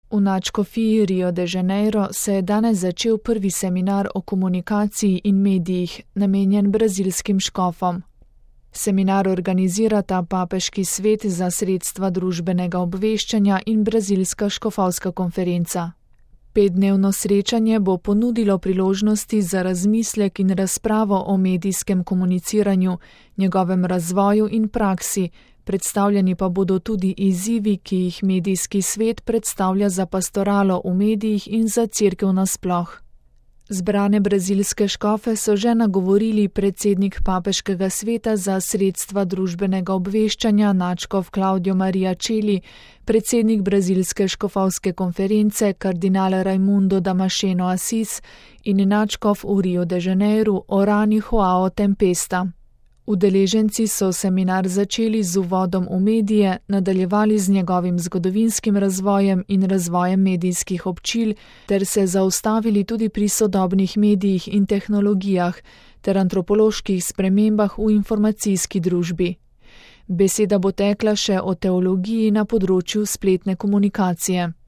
V nadškofiji Rio de Janeiro se je danes začel prvi seminar o komunikaciji in medijih, namenjen brazilskim škofom. Seminar organizirata Papeški svet za sredstva družbenega obveščanja in Brazilska škofovska konferenca. 5-dnevno srečanje bo ponudilo priložnosti za razmislek in razpravo o medijskem komuniciranju, njegovem razvoju in praksi, predstavljeni pa bodo tudi izzivi, ki jih medijski svet predstavlja za pastoralo v medijih in za cerkev nasploh. Zbrane brazilske škofe so že nagovorili predsednik Papeškega sveta za sredstva družbenega obveščanja nadškof Claudio Maria Celli, predsednik Brazilske škofovske konference kardinal Raimundo Damasceno Assis in nadškof v Rio de Janeiru Orani Joao Tempesta. Udeleženci so seminar začeli z uvodom v medije, nadaljevali z njegovim zgodovinskim razvojem in razvojem medijskih občil ter se zaustavili tudi pri sodobnih medijih in tehnologijah ter antropoloških spremembah v informacijski družbi. Beseda bo tekla še o teologiji na področju spletne komunikacije.